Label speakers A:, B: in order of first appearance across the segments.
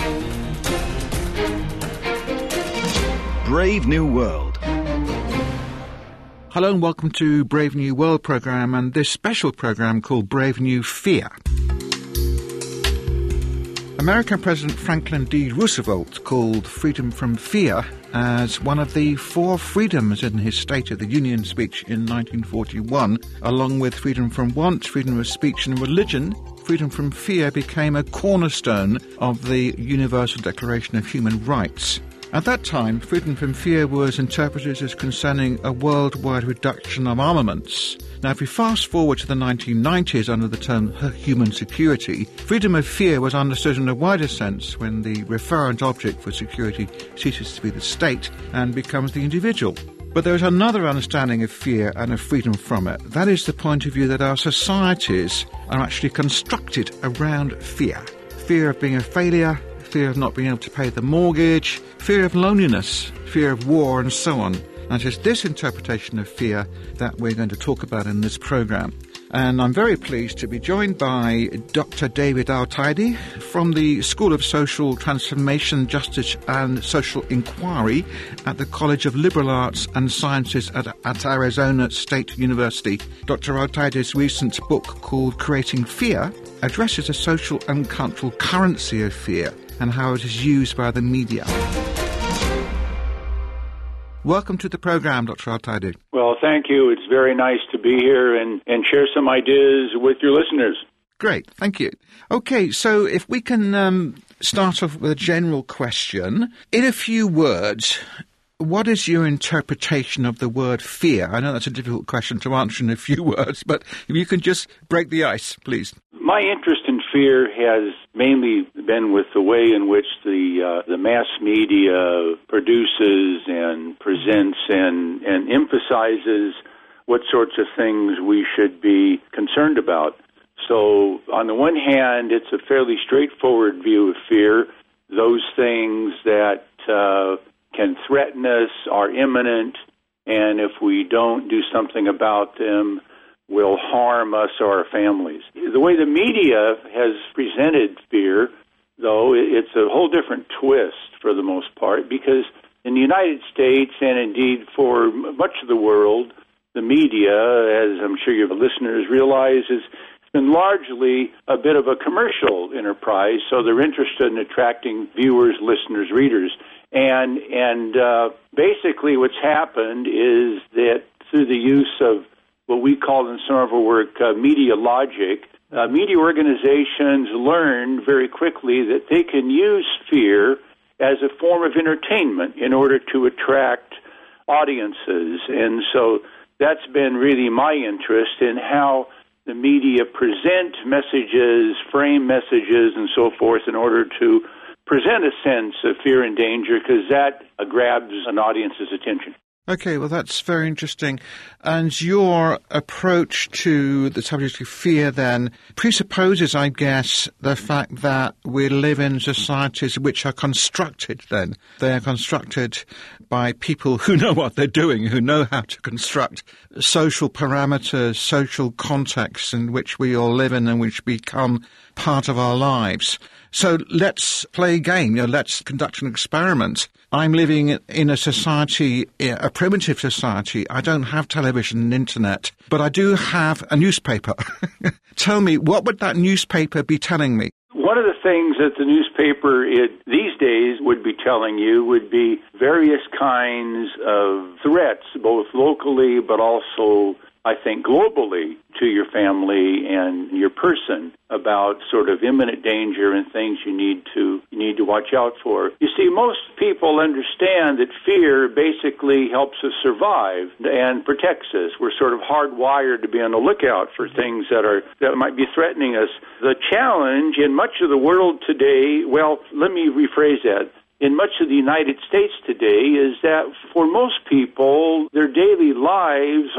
A: Brave New World.
B: Hello and welcome to Brave New World programme and this special programme called Brave New Fear. American President Franklin D. Roosevelt called freedom from fear as one of the four freedoms in his State of the Union speech in 1941. Along with freedom from want, freedom of speech and religion, freedom from fear became a cornerstone of the Universal Declaration of Human Rights. At that time, freedom from fear was interpreted as concerning a worldwide reduction of armaments. Now, if we fast forward to the 1990s under the term human security, freedom of fear was understood in a wider sense when the referent object for security ceases to be the state and becomes the individual. But there is another understanding of fear and of freedom from it. That is the point of view that our societies are actually constructed around fear. Fear of being a failure, fear of not being able to pay the mortgage, fear of loneliness, fear of war, and so on. And it's this interpretation of fear that we're going to talk about in this programme. And I'm very pleased to be joined by Dr. David Al-Taidi from the School of Social Transformation, Justice and Social Inquiry at the College of Liberal Arts and Sciences at Arizona State University. Dr. Al-Taidi's recent book called Creating Fear addresses the social and cultural currency of fear and how it is used by the media. Welcome to the programme, Dr. Al-Taidi.
C: Well, thank you. It's very nice to be here and share some ideas with your listeners.
B: Great, thank you. Okay, so if we can start off with a general question. In a few words, what is your interpretation of the word fear? I know that's a difficult question to answer in a few words, but if you can just break the ice, please.
C: My interest in fear has mainly been with the way in which the mass media produces and presents and emphasizes what sorts of things we should be concerned about. So on the one hand, it's a fairly straightforward view of fear. Those things that can threaten us are imminent, and if we don't do something about them, will harm us or our families. The way the media has presented fear, though, it's a whole different twist for the most part, because in the United States, and indeed for much of the world, the media, as I'm sure your listeners realize, has been largely a bit of a commercial enterprise, so they're interested in attracting viewers, listeners, readers. And basically what's happened is that through the use of what we call in some of our work media logic, media organizations learned very quickly that they can use fear as a form of entertainment in order to attract audiences. And so that's been really my interest in how the media present messages, frame messages, and so forth in order to present a sense of fear and danger, because that grabs an audience's attention.
B: Okay, well, that's very interesting. And your approach to the subject of fear then presupposes, I guess, the fact that we live in societies which are constructed then. They are constructed by people who know what they're doing, who know how to construct social parameters, social contexts in which we all live in and which become part of our lives. So let's play a game, let's conduct an experiment. I'm living in a society, a primitive society. I don't have television and internet, but I do have a newspaper. Tell me, what would that newspaper be telling me?
C: One of the things that the newspaper these days would be telling you would be various kinds of threats, both locally but also, I think, globally to your family and your person about sort of imminent danger and things you need to watch out for. You see, most people understand that fear basically helps us survive and protects us. We're sort of hardwired to be on the lookout for things that might be threatening us. The challenge in much of the world today, well, let me rephrase that. In much of the United States today is that for most people, their daily lives are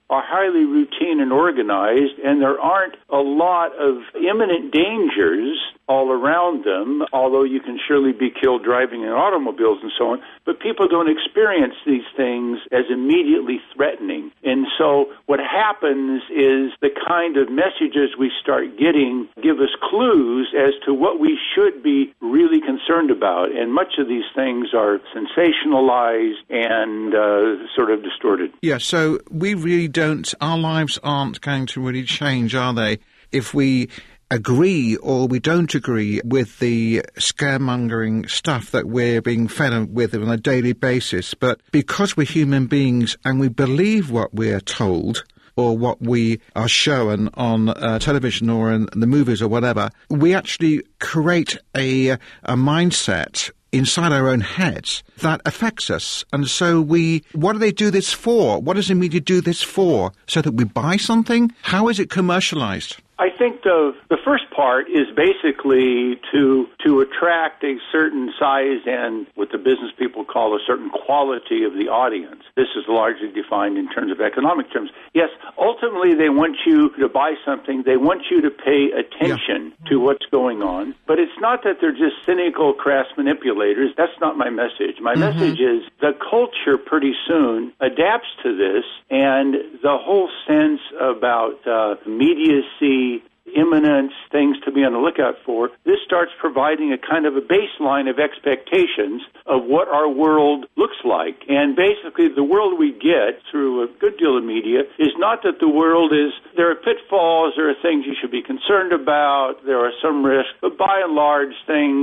C: are highly routine and organized, and there aren't a lot of imminent dangers all around them, although you can surely be killed driving in automobiles and so on. But people don't experience these things as immediately threatening. And so what happens is the kind of messages we start getting give us clues as to what we should be really concerned about. And much of these things are sensationalized and sort of distorted.
B: Yeah, so we really don't, our lives aren't going to really change, are they, if we agree or we don't agree with the scaremongering stuff that we're being fed with on a daily basis. But because we're human beings and we believe what we're told or what we are shown on television or in the movies or whatever, we actually create a mindset inside our own heads that affects us. And so what do they do this for? What does the media do this for? So that we buy something? How is it commercialized?
C: I think the first part is basically to attract a certain size and what the business people call a certain quality of the audience. This is largely defined in terms of economic terms. Yes, ultimately they want you to buy something. They want you to pay attention to what's going on. But it's not that they're just cynical, crass manipulators. That's not my message. My message is the culture pretty soon adapts to this, and the whole sense about immediacy, imminence, things to be on the lookout for, this starts providing a kind of a baseline of expectations of what our world looks like. And basically the world we get through a good deal of media is not that the world is, there are pitfalls, there are things you should be concerned about, there are some risks, but by and large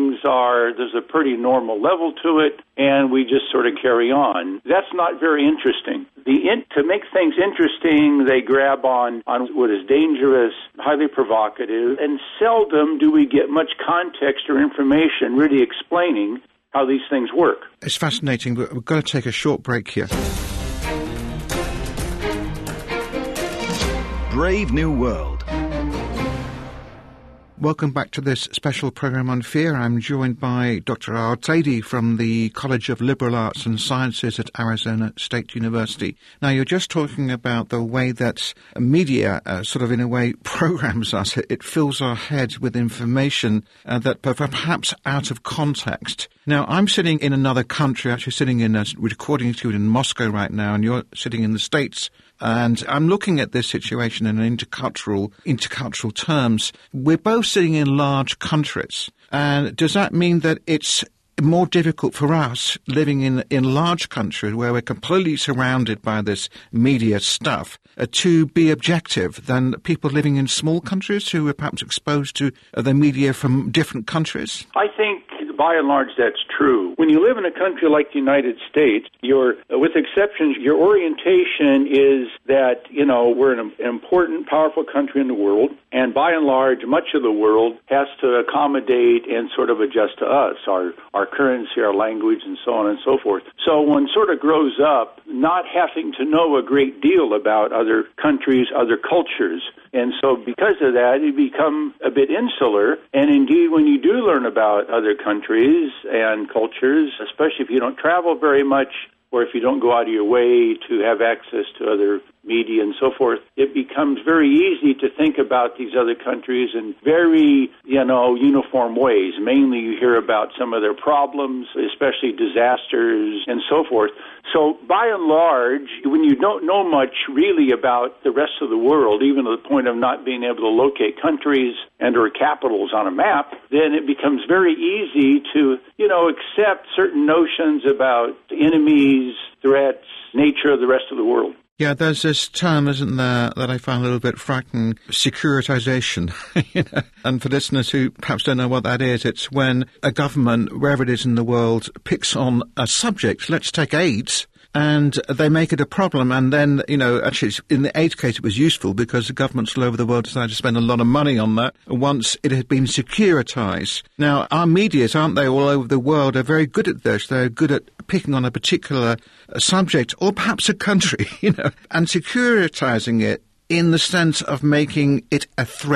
C: there's a pretty normal level to it, and we just sort of carry on. That's not very interesting. To make things interesting, they grab on what is dangerous, highly provocative, and seldom do we get much context or information really explaining how these things work.
B: It's fascinating, but we've got to take a short break here.
A: Brave New World.
B: Welcome back to this special programme on fear. I'm joined by Dr. Al Taidi from the College of Liberal Arts and Sciences at Arizona State University. Now, you're just talking about the way that media sort of in a way programs us. It fills our heads with information that perhaps out of context. Now, I'm sitting in another country, actually sitting in a recording studio in Moscow right now, and you're sitting in the States. And I'm looking at this situation in intercultural terms. We're both sitting in large countries. And does that mean that it's more difficult for us living in large countries where we're completely surrounded by this media stuff to be objective than people living in small countries who are perhaps exposed to the media from different countries?
C: I think by and large, that's true. When you live in a country like the United States, with exceptions, your orientation is that, we're an important, powerful country in the world, and by and large, much of the world has to accommodate and sort of adjust to us, our currency, our language, and so on and so forth. So one sort of grows up not having to know a great deal about other countries, other cultures. And so because of that, you become a bit insular. And indeed, when you do learn about other countries and cultures, especially if you don't travel very much, or if you don't go out of your way to have access to other media and so forth, it becomes very easy to think about these other countries in very, uniform ways. Mainly you hear about some of their problems, especially disasters and so forth. So by and large, when you don't know much really about the rest of the world, even to the point of not being able to locate countries and or capitals on a map, then it becomes very easy to, accept certain notions about enemies, threats, nature of the rest of the world.
B: Yeah, there's this term, isn't there, that I found a little bit frightening, securitization. And for listeners who perhaps don't know what that is, it's when a government, wherever it is in the world, picks on a subject. Let's take AIDS. And they make it a problem. And then, actually, in the AIDS case, it was useful because the governments all over the world decided to spend a lot of money on that once it had been securitized. Now, our medias, aren't they, all over the world, are very good at this. They're good at picking on a particular subject or perhaps a country, and securitizing it in the sense of making it a threat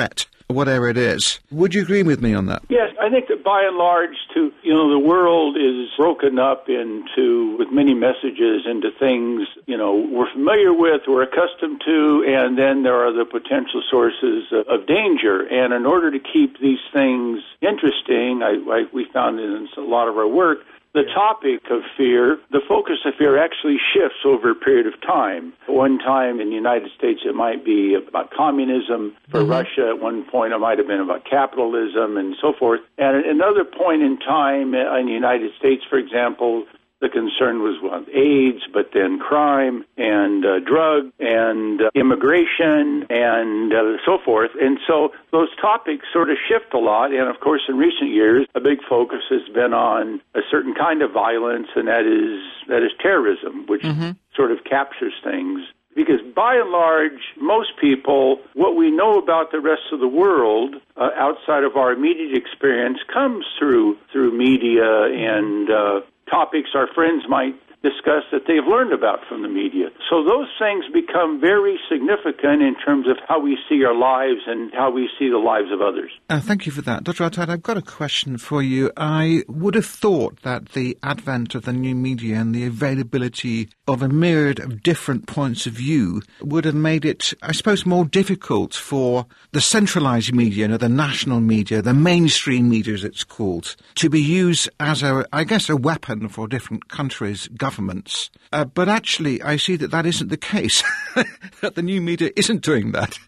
B: whatever it is. Would you agree with me on that?
C: Yes, I think that by and large, the world is broken up with many messages into things, we're familiar with, we're accustomed to, and then there are the potential sources of danger. And in order to keep these things interesting, we found in a lot of our work, the topic of fear, the focus of fear actually shifts over a period of time. At one time in the United States, it might be about communism. For Russia, at one point, it might have been about capitalism and so forth. And at another point in time in the United States, for example, the concern was AIDS, but then crime and drug and immigration and so forth. And so those topics sort of shift a lot. And, of course, in recent years, a big focus has been on a certain kind of violence, and that is terrorism, which sort of captures things. Because by and large, most people, what we know about the rest of the world outside of our immediate experience comes through media and topics our friends might discuss that they've learned about from the media. So those things become very significant in terms of how we see our lives and how we see the lives of others.
B: Thank you for that. Dr. Artad, I've got a question for you. I would have thought that the advent of the new media and the availability of a myriad of different points of view would have made it, I suppose, more difficult for the centralised media, the national media, the mainstream media as it's called, to be used as a weapon for different countries' governments. But actually, I see that isn't the case, that the new media isn't doing that.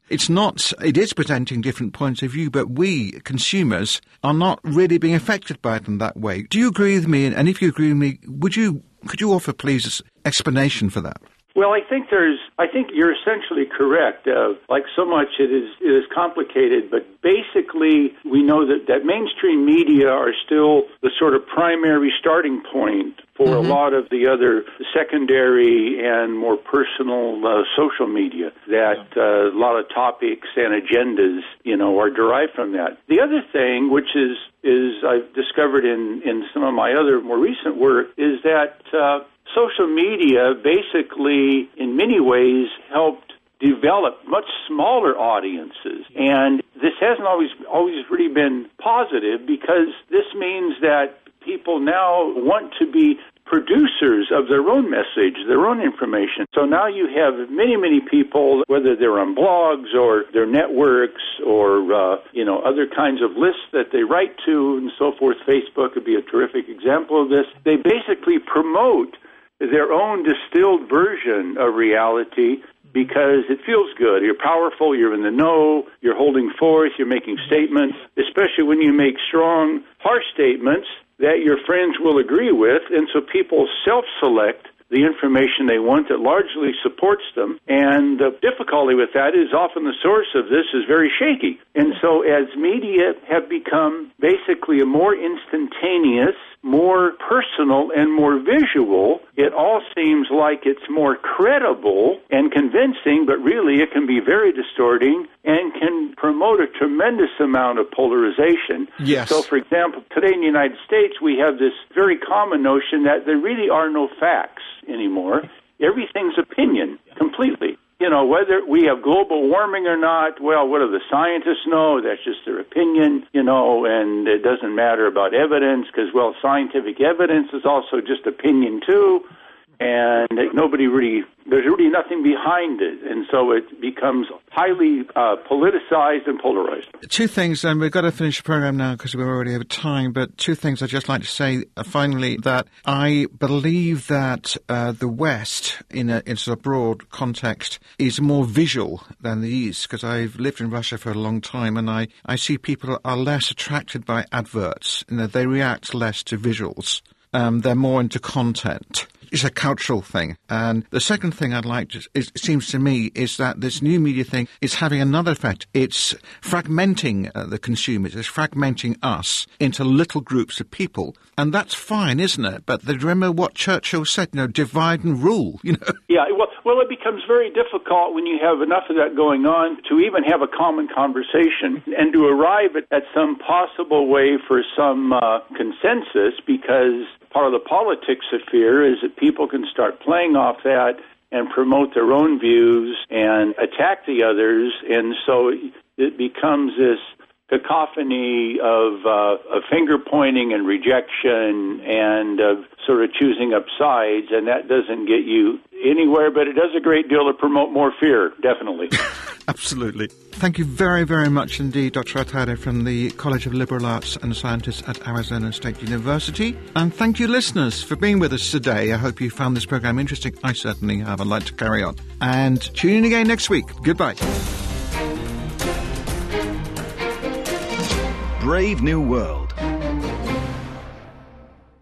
B: It is presenting different points of view, but we, consumers, are not really being affected by it in that way. Do you agree with me? And if you agree with me, could you offer, please, an explanation for that?
C: Well, I think you're essentially correct. Like so much, it is complicated, but basically we know that mainstream media are still the sort of primary starting point for a lot of the other secondary and more personal social media, that a lot of topics and agendas, are derived from that. The other thing, which is I've discovered in some of my other more recent work, is that social media basically, in many ways, helped develop much smaller audiences. And this hasn't always really been positive, because this means that people now want to be producers of their own message, their own information. So now you have many, many people, whether they're on blogs or their networks or, other kinds of lists that they write to and so forth. Facebook would be a terrific example of this. They basically promote their own distilled version of reality because it feels good. You're powerful, you're in the know, you're holding forth, you're making statements, especially when you make strong, harsh statements that your friends will agree with, and so people self-select the information they want that largely supports them. And the difficulty with that is often the source of this is very shaky. And so as media have become basically a more instantaneous, more personal, and more visual, it all seems like it's more credible and convincing, but really it can be very distorting and can promote a tremendous amount of polarization.
B: Yes.
C: So, for example, today in the United States, we have this very common notion that there really are no facts anymore. Everything's opinion, completely. Whether we have global warming or not, well, what do the scientists know? That's just their opinion, and it doesn't matter about evidence because, well, scientific evidence is also just opinion too, and there's really nothing behind it, and so it becomes highly politicized and polarized.
B: Two things, and we've got to finish the program now because we're already over time, but two things I'd just like to say finally, that I believe that the West, in a broad context, is more visual than the East, because I've lived in Russia for a long time, and I see people are less attracted by adverts. They react less to visuals. They're more into content. It's a cultural thing. And the second thing I'd like to, it seems to me, is that this new media thing is having another effect. It's fragmenting the consumers. It's fragmenting us into little groups of people. And that's fine, isn't it? But remember what Churchill said, divide and rule,
C: Yeah, well, it becomes very difficult when you have enough of that going on to even have a common conversation and to arrive at some possible way for some consensus, because part of the politics of fear is that people can start playing off that and promote their own views and attack the others. And so it becomes this cacophony of finger pointing and rejection and of sort of choosing up sides, and that doesn't get you anywhere, but it does a great deal to promote more fear, definitely.
B: Absolutely. Thank you very, very much indeed, Dr. Atade from the College of Liberal Arts and Sciences at Arizona State University. And thank you, listeners, for being with us today. I hope you found this program interesting. I certainly have. I'd like to carry on. And tune in again next week. Goodbye.
A: Brave New World.